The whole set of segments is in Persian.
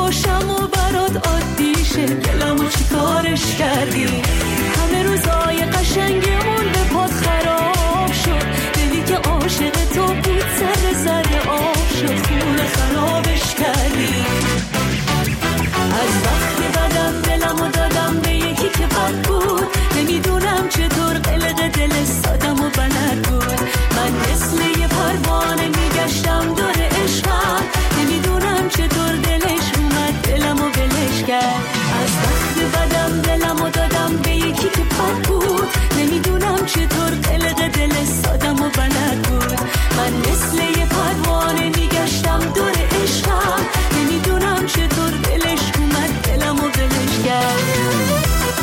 باشم و برات عادیشه، دلمو چی کارش کردی؟ همه روزای قشنگمون به پات خراب شد، دلی که عاشق تو بود سر آب شد، خونه خرابش کردی. از وقتی بدم دلمو دادم به یکی که بد بود، نمیدونم چطور قلق دل سادم و بلد بود. من مثل یه پروانه میگشتم دور عشقم، نمیدونم چطور دلش اومد دلمو ولش کرد. از وقتی بدم دلمو دادم به یکی که بد بود، نمیدونم چطور قلق دل سادم و بلد بود. من مثل یه پروانه میگشتم دور عشقم، نمیدونم چطور دلش اومد دلمو ولش کرد.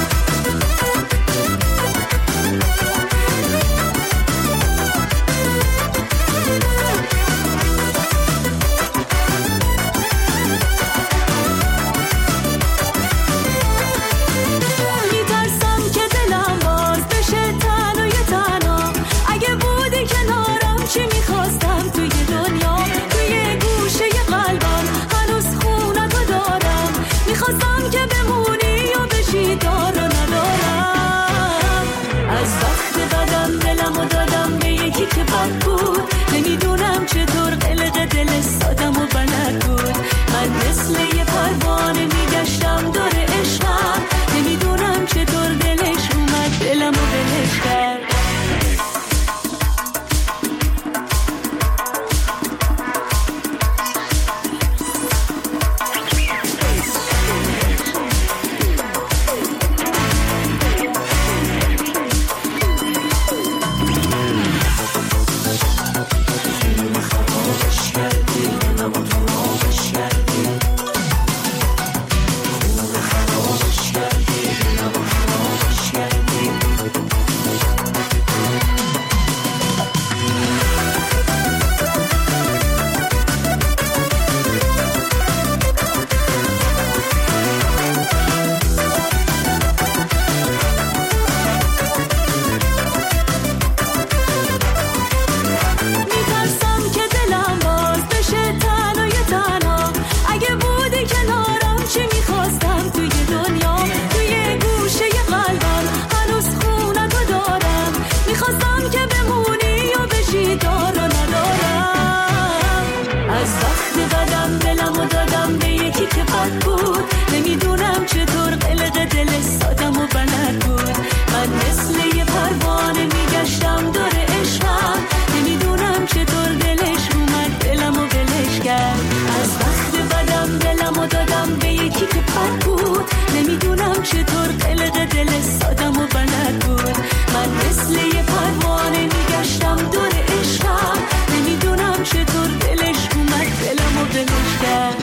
نمیدونم چطور قلق دل سادم و بلد بود. من مثل یه پروانه میگشتم دور عشقم، نمیدونم چطور دلش اومد دلمو ولش کرد. چطور قلق دل سادم و بلد بود. من مثل یه پروانه میگشتم دور عشقم، نمیدونم چطور دلش اومد دلمو ولش کرد.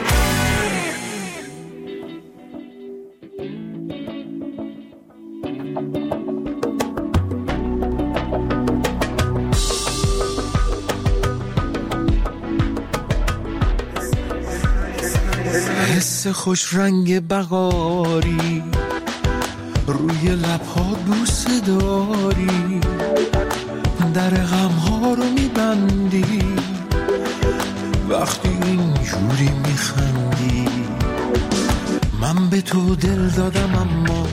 حس خوش رنگ بهاری روی لبها بوسه داری، در غمها رو میبندی وقتی اینجوری میخندی. من به تو دل دادم اما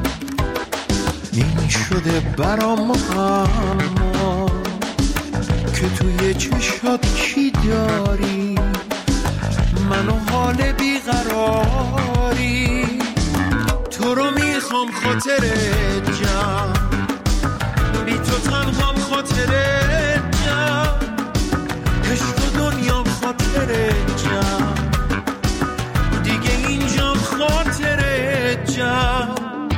این شده برام اما که توی چشات چی داری، منو حال بیقراری. تو رو میخوام خاطرت جم، بی تو تنهام خاطرت جم، عشق و دنیام خاطرت جم، دیگه اینجام خاطرت جم.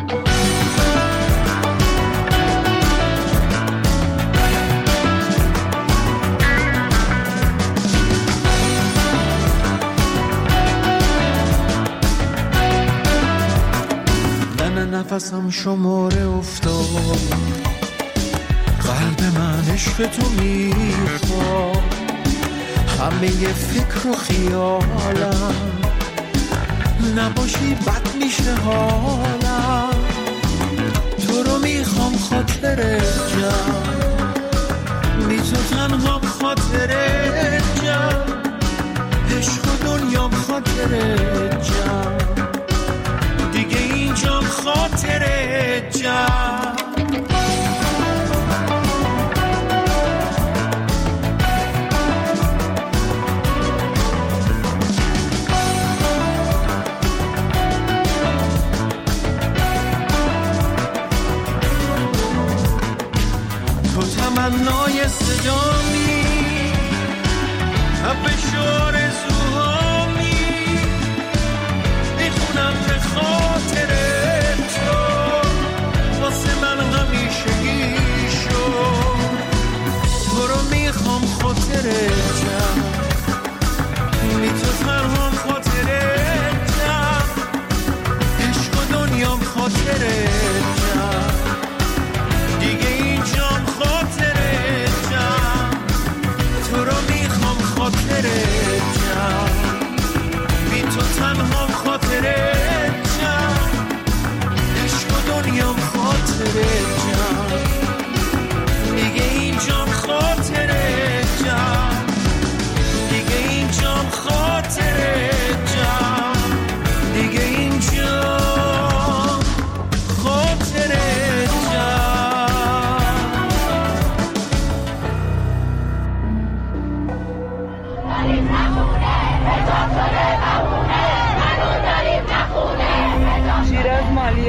نفسم شماره افتاد، قلب من عشق تو میخواد، همه فکر و خیالم نباشی بد میشه حالم. تو رو میخوام خاطرت جم، بی تو تنهام خاطرت جم، عشق و دنیام خاطرت جم،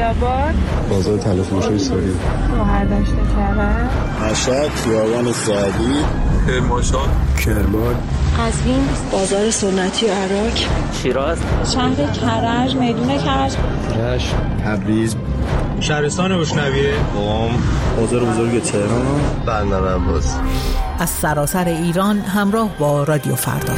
خیرآباد، بازار تلافروشی ساری، شهرداشت کرد، مشهد، خیابان سعدی، کرمانشاه، کرمان، قزوین، بازار سنتی عراق، شیراز، شهر کرج، میدون کرج، رشت، تبریز، شهرستان بوشنویه، قم، بازار بزرگ تهران، بندر عباس. از سراسر ایران همراه با رادیو فردا.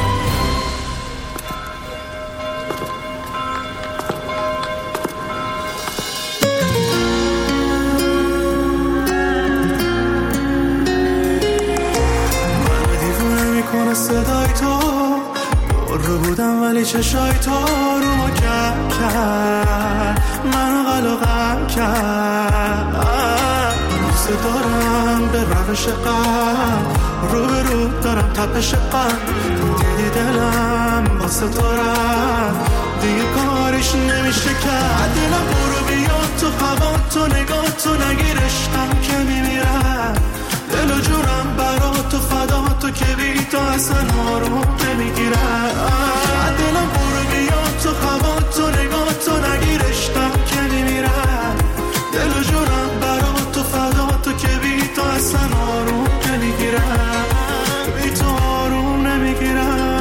صدای تو رو بودم ولی چشای تو رو ما کرد منو غلقم کرد دوست دارم به روش قلب رو به رو دارم تپش قلب دیدی دلم واسه تو رفت دیگه کارش نمیشه کرد دلم برو بیا تو هوا تو نگاه تو نگیر عشقم که میمیرم دل و جونم برا تو فدا تو که بی تو اصلا آروم نمیگیرم دلم برو بیا تو هوا تو نگاه تو نگیر عشقم که میمیرم دل و جونم برا تو فدا تو که بی تو اصلا آروم نمیگیرم بی تو آروم نمیگیرم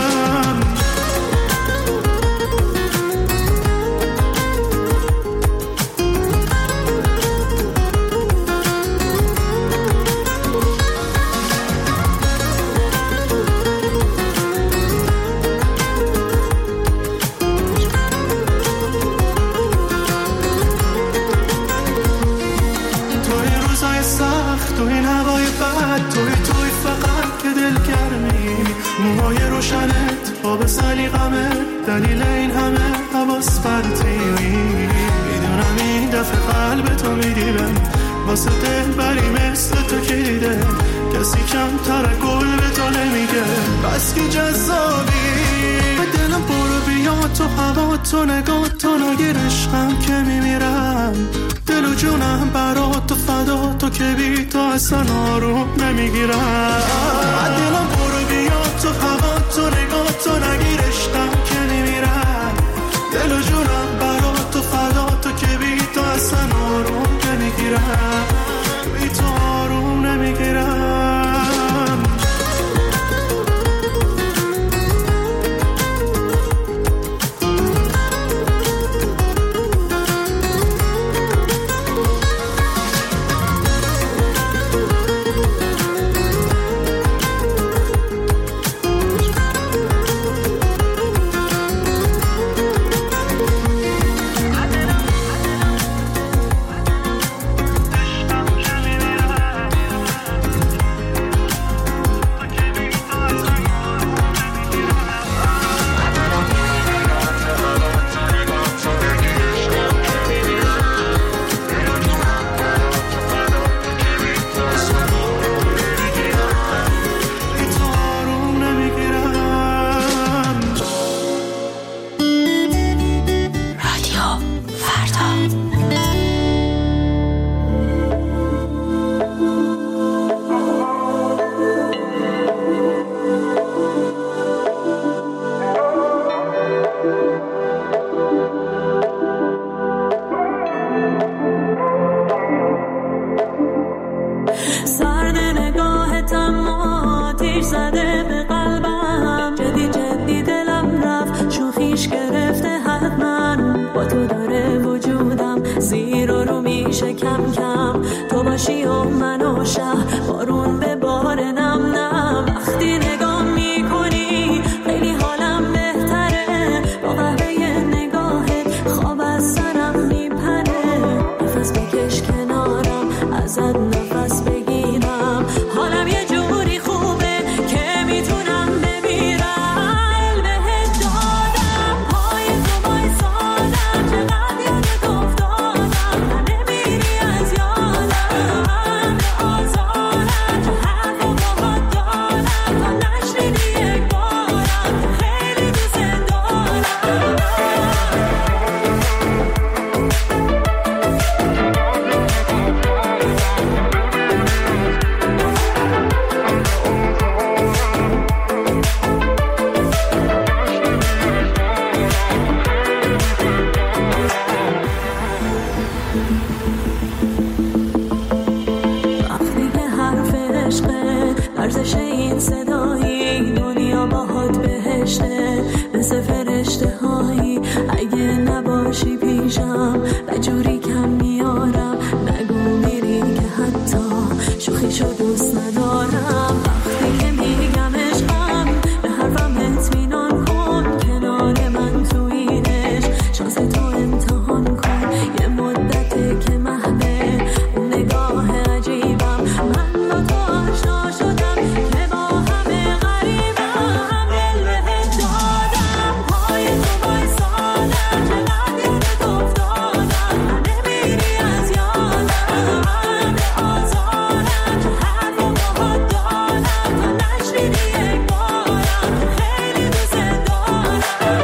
تو این هوای بد توی فقط که دل گرمی موهای روشنت آب سلیقمه دلیل این همه حواس پرتی میدونم این دفعه قلب تو میدیبه واسه دل بری مثل تو که دیده کسی کم ترکل به تو نمیگه بس که جذابی دلم برو بیا تو هوا تو نگاه تو نگیر عشقم که میمیرم دل و جونم برا تو فدا تو که بی تو اصلا آروم نمیگیرم دلم برو بیا تو هوا تو نگاه تو نگیر عشقم که میمیرم دل و جونم برا تو فدا تو که بی تو اصلا آروم نمیگیرم بی تو آروم نمیگیرم آزادم مثل فرشته هایی اگه نباشی پیشم و جوری کم میارم نگو میری که حتی شوخیشو دوست ندارم وقتی که میگم عشقم به حرفم اطمینان کن کنار من تو اینش شانس تو امتحان کن یه مدته که محبه اون نگاه عجیبم من با تو آشنا شدم که با همه غریبم دل بهت دادم پای تو بایستادم چقدر یادت افتادم نمیری از یادم من به آزارم چه حرف و باهات دارم تو نشنیدی یک بارم خیلی دوست دارم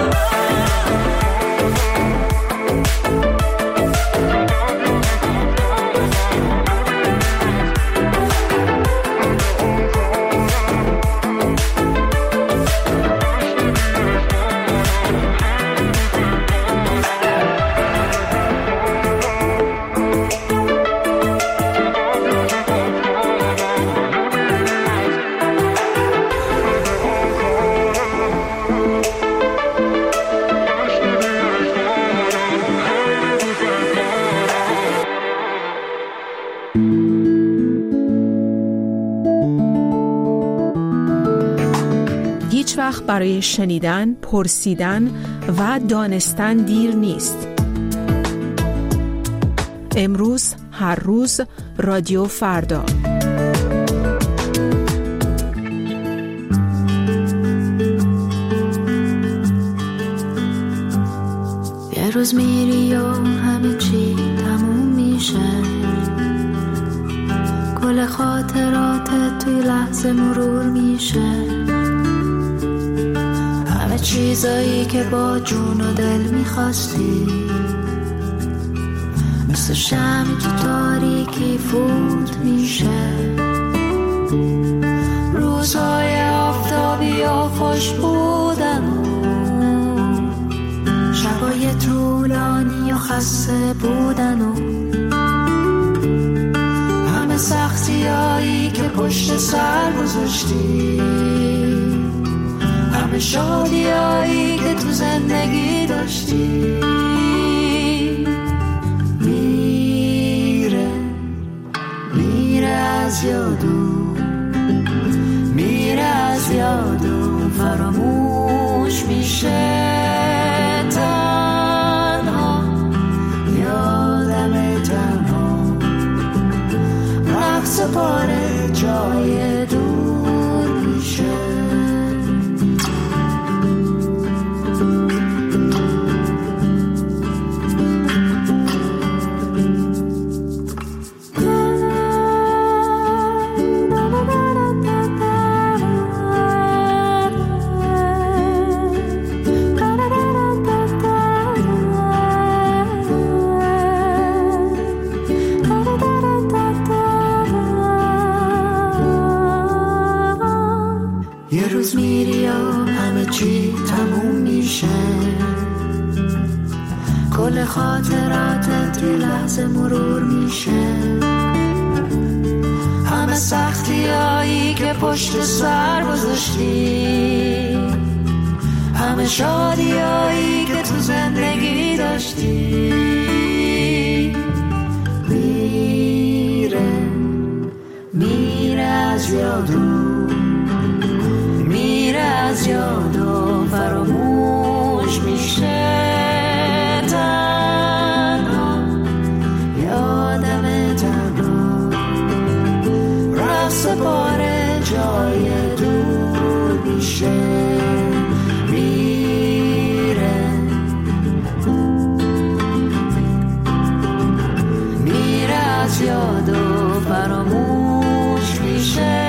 هیچ وقت برای شنیدن، پرسیدن و دانستن دیر نیست. امروز، هر روز، رادیو فردا. یه روز میری و همه چی تموم میشه کل خاطراتت توی لحظه مرور میشه همه چیزایی که با جون و دل میخواستی مثل شمعی تو تاریکی فوت میشه روزهای آفتابی و خوش بودن شبای طولانی و خسته بودن و همه سختیایی که پشت سر گذاشتی همه شادیایی که تو زندگی داشتی میره از یادو میره از یادو فراموش میشه تنها یادم تنها رقص پاره جای دور میشه یه روز میری و همه چی تموم میشه کل خاطراتت توی لحظه مرور میشه همه سختیایی که پشت سر گذاشتی همه شادیایی که تو زندگی داشتی میره از یادو میره از یادو فراموش میشه تنها یادم تنها رقص پاره جای دور میشه میره از یادو فراموش میشه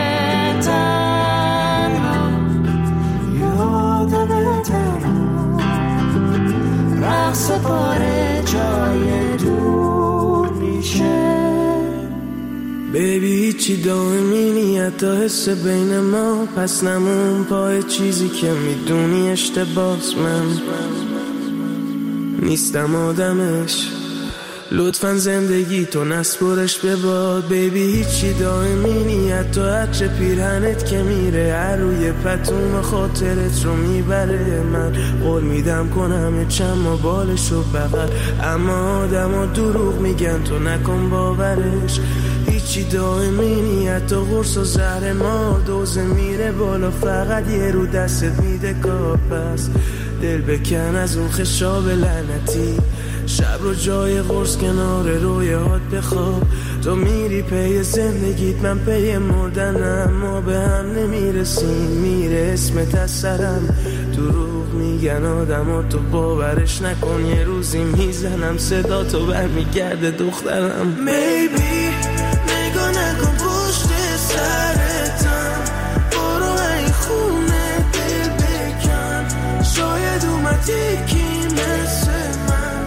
رقص پاره جای دور میشه بیبی هیچی دائمی نیت تا حس بین ما پس نمون پای چیزی که میدونی اشتباس من نیستم آدمش لطفاً زندگی تو نسپرش به باد بیبی، هیچی دائمی نیت تو هرچه پیرهنت که میره هر روی پتوم خاطرت رو میبره. من قول میدم کنم چما بالشو بغل، اما آدم ها دروغ میگن تو نکن باورش. هیچی دائمی نیت تو قرص و زهر ما دوزه میره بالا، فقط یه رو دستت میده کار. پس دل بکن از اون خشاب لعنتی، شب رو جای قرص کنار رویات بخواب. تو میری پی زندگیت من پی مردنم، ما به هم نمیرسیم میره اسمت از سرم. دروغ میگن آدم ها تو باورش نکن، یه روزی میزنم صدا تو برمیگرده دخترم. Maybe نگاه نکن پشت سرتم، برو این خونه دل بکن، شاید اومد یکی مثل من.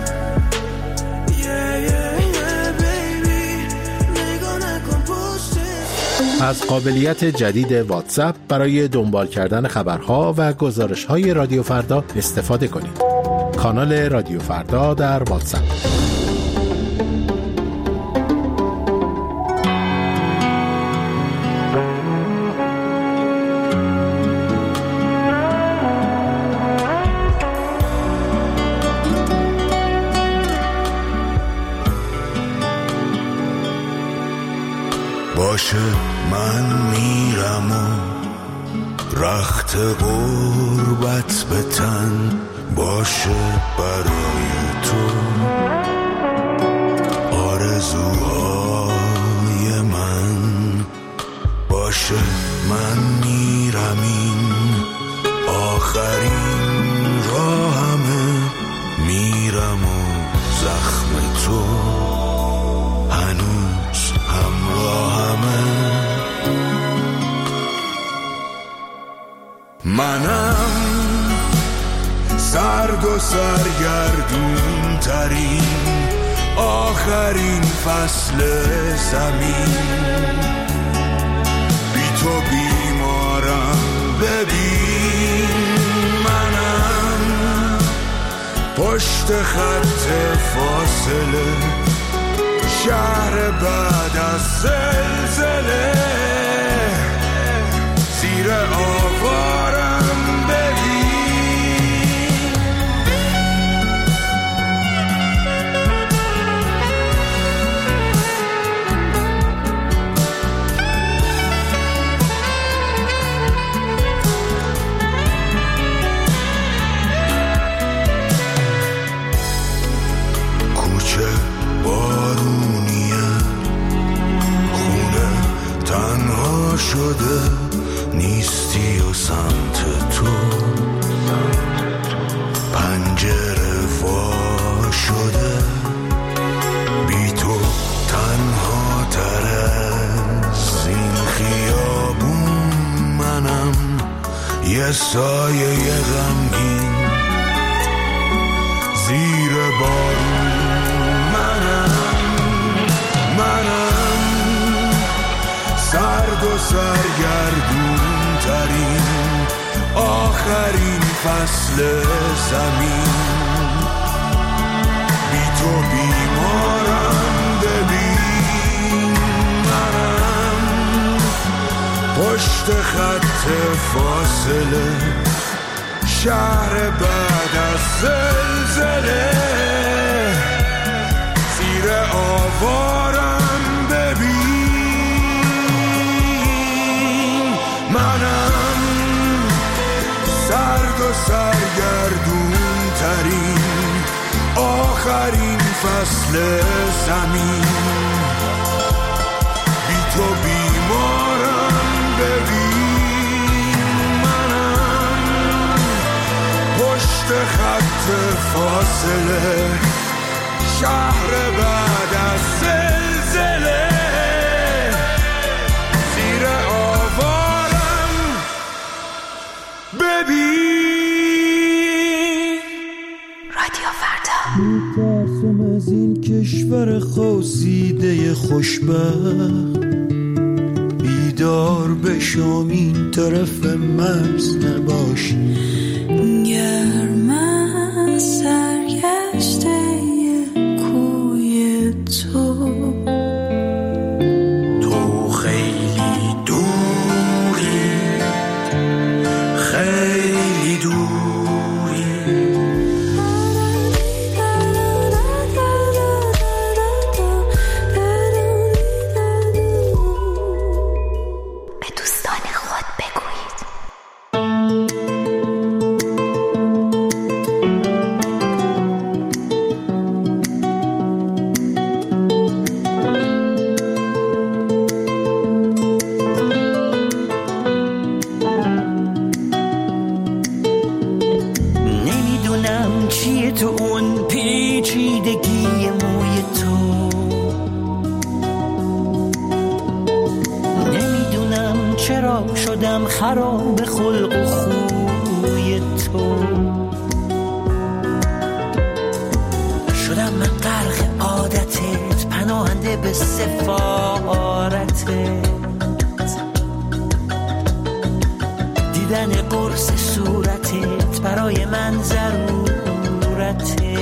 از قابلیت جدید واتساپ برای دنبال کردن خبرها و گزارش‌های رادیو فردا استفاده کنید. کانال رادیو فردا در واتساپ. باشه من میرم و رخت غربت به تن باشه برای تو، آرزوهای من باشه من میرم این آخرین راهمه، میرم و زخم تو هنوز همراهمه. منم سرد و سرگردون ترین آخرین فصل زمین، بی تو بیمارم ببین. منم پشت خط فاصله، شهر بعد از زلزله، زیر آوارم ببین. کوچه بارونیه، خونه تنها شده، نیستی و سمت تو، پنجره وا شده، بی تو تنها تر از این خیابون. منم یه سایه غمگین زیر بارون. منم سرد و سرگردون ترین آخرین فصل زمین، بی تو بیمارم ببین. منم پشت خط فاصله، شهر بعد از زلزله، زیر آوارم ببین. منم سرد و سرگردون ترین آخرین فصل زمین، بی تو بیمارم ببین. منم پشت خط فاصله، شهر بعد از زلزله، زیر آوارم ببین. رادیو فردا. میترسم از این کشور خواسیده خوشبخت، بیدار بشم این طرف مرز نباشی. گرم سرگشته کوی چیه تو اون پیچیدگی موی تو؟ نمیدونم چرا شدم خراب خلق و خوی تو. شدم من غرق عادتت، پناهنده به سفارتت. دیدن قرص صورتت برای من ضرورته.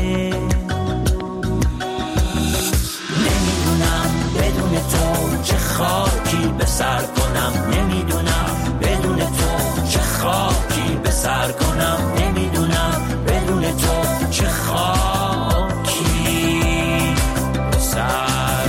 نمیدونم بدون تو چه خاکی به سر کنم. نمیدونم بدون تو چه خاکی به سر کنم. نمیدونم بدون تو چه خاکی به سر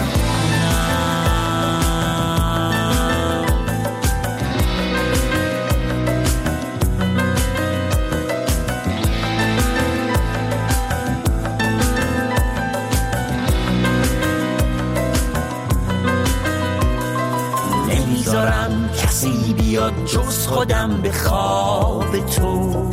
کسی بیاد جز خودم به خواب تو.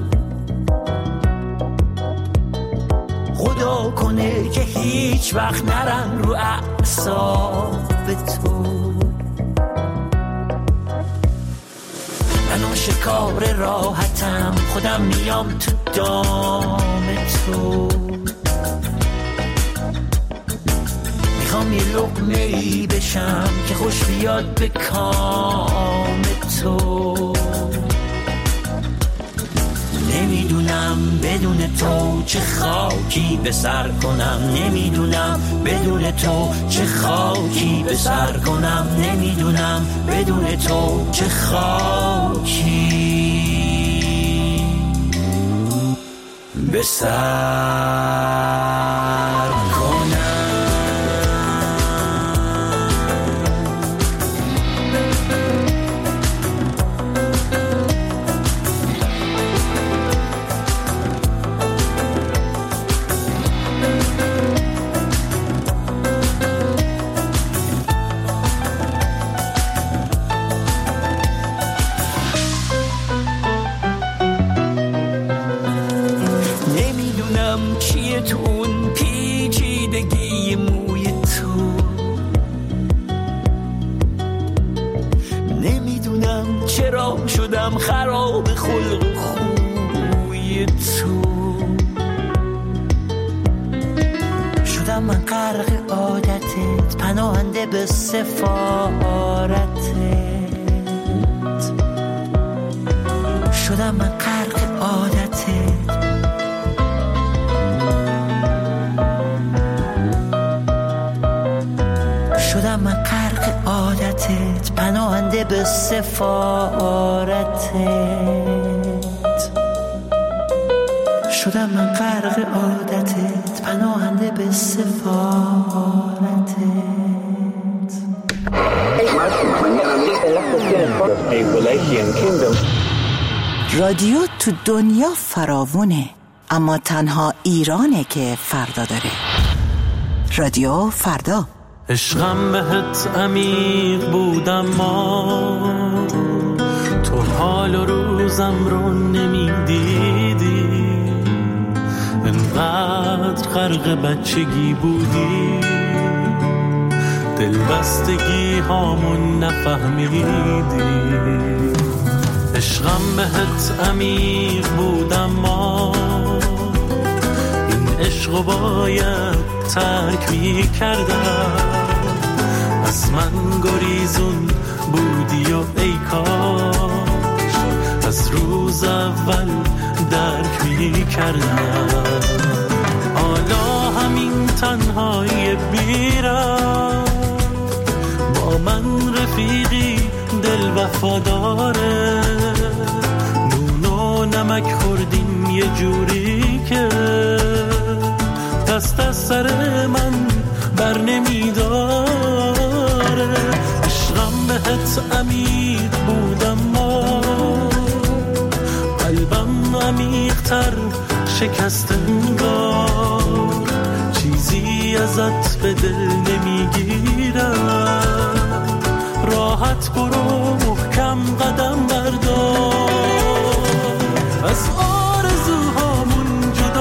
خدا کنه که هیچ وقت نرم رو اعصاب تو. من آشکار راحتم، خودم میام تو دام تو. میخوام یه لقمه‌ای بشم که خوش بیاد به کام تو. نمیدونم بدون تو چه خاکی به سر کنم. نمیدونم بدون تو چه خاکی به سر کنم. نمیدونم بدون تو چه خاکی به سر کنم. تو اون پیچیدگی موی تو. نمیدونم چرا شدم خراب خلق و خوی تو. شدم من غرق عادتت، پناهنده به سفارتت. شدم من غرق عادتت، شدم من غرق عادتت، پناهنده به سفارتت. شدم من غرق عادتت، پناهنده به سفارتت. رادیو تو دنیا فراوونه، اما تنها ایرانه که فردا داره. رادیو فردا. عشقم بهت عمیق بودم، ما تو حال و روزم رو نمیدیدی. انقدر غرق بچگی بودی، دلبستگی هامون نفهمیدی. عشقم بهت عمیق بودم، ما این عشقو باید ترک می کردم. از من گریزون بودی و ای کاش از روز اول درک می کردم. حالا همین تنهایی بیرم، با من رفیقی دل وفاداره. نون و نمک خوردیم یه جوری که دست از سر من بر نمیداره. عشقم بهت عمیق بودم، ما قلبم عمیق‌تر شکست انگار. چیزی ازت به دل نمیگیرم، راحت برو محکم قدم بردار. از آرزوهامون جدا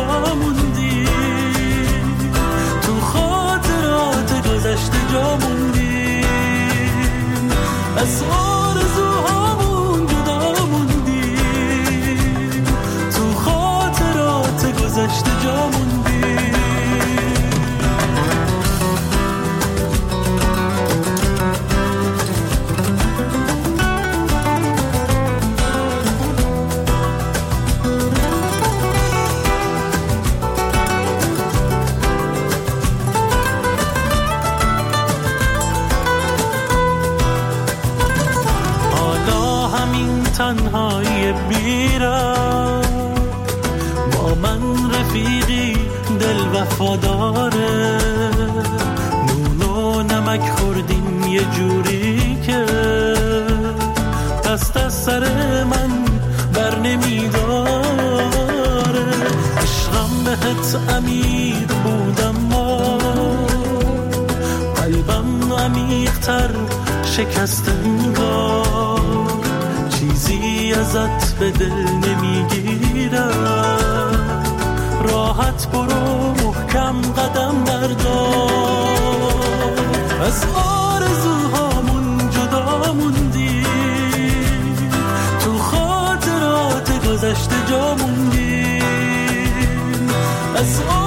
تنهایی بیرم، با من رفیقی دل وفاداره، نون و نمک خوردیم یه جوری که دست از سر من بر نمیداره. عشقم بهت امیر بودم، ما قلبم عمیق‌تر شکست انگار، چیزی ازت به دل نمیگیرم، راحت برو محکم قدم بردار. از آرزوهامون جدا موندیم، تو خاطرات گذشته جا موندیم، از